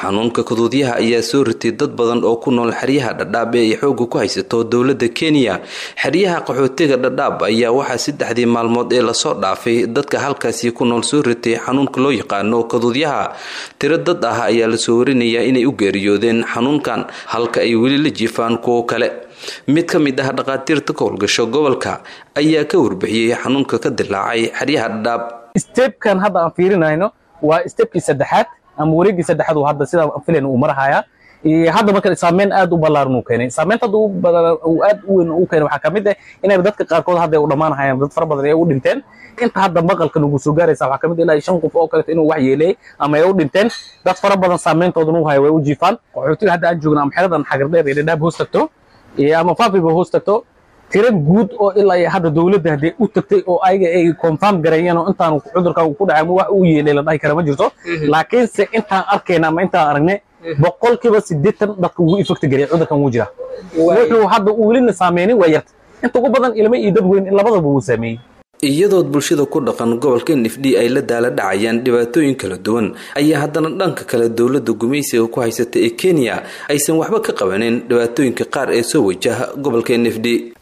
xanuunka kaduudyaha ayaa soo ritay dad badan oo ku nool xeryaha Dadaab ee xoog ku haysato dawladda Kenya. xeryaha qaxootiga Dadaab ayaa waxa 3 maalmood ee la soo dhaafay dadka halkaasi ku nool soo ritay xanuunka loo yaqaan kaduudyaha. tiro dad ah ayaa la soo warinayaa inay u geeriyoodeen xanuunkan halka ay weli la jiifaan kuwa kale. mid ka mid ah dhaqaatiirta ka howlgasho gobolka ayaa ka warbixiyay xanuunka ka dilaacay xeryaha Dadaab. Stepkan hadda aan fiirinayno waa stepkii saddexaad ama wareegii saddexaad oo hadda sida filan uu marahaya hadda marka saameyn aad u ballaaran uu keenay saameynta aad u weyn uu keenay waxa kamid ah in dadka qaar kood hadda u dhamaanayaan dad fara badan ay u dhinteen inta hadda maqalka ugu soo gaaraysa waxa kamid ilaa 5 qof oo kale inuu wax yeelay ama ay u dhinteen dad fara badan saameentoodu uu hayo way u jiifaan qaxootiga hadda aan joogna am xeradan xagar dheer ee Dadaab hoos tagto ama Faafiba hoos tagto tiro guud oo ilaa hadda dawladda hadii u tagtay oo ayaga ay confirm gareeyeen oo intaan cudurka ku dhacay wax uu yeelay la dhahay kara ma jirto laakiin se intaan arkayna ama intaan aragnay boqolkiiba 80 dadka uu effect gareey cudurkan uu jira wuxuu hadda uu weli saameeyay waa yarta inta ugu badan ilmo iyo dad weyn labadaba uu saameeyay iyadoo bulshada ku dhaqan gobolka NFD ay la daala dhacayaan dhibaatooyin kala duwan ayaa haddana dhanka kale dawladda gumaysiga ku haysata ee Kenya aysan waxba ka qabanin dhibaatooyinka qaar ee soo wajaha gobolka NFD.